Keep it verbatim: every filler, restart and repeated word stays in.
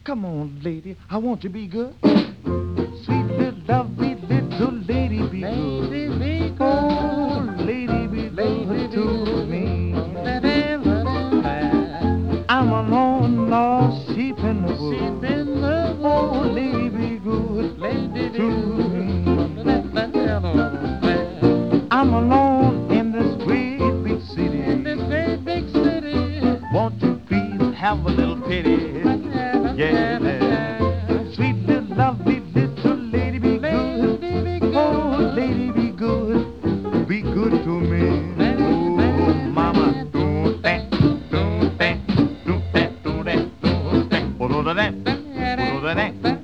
Come on, lady, I want to be good. Sweet little lovely little lady, be good. Lady, be good. Oh, lady, be good to me. I'm a lone lost sheep in the woods. Sheep in the woods. Oh, lady, be good Lady, to me. be I'm alone in this great big city. in this great big city. Won't you please have a little pity? Yeah, yeah. Sweet little lovely little lady, be good. Lady, be good. Oh, lady, be good. Be good to me. Oh, mama, do that, do that, do that, do that, do that, do that, do that.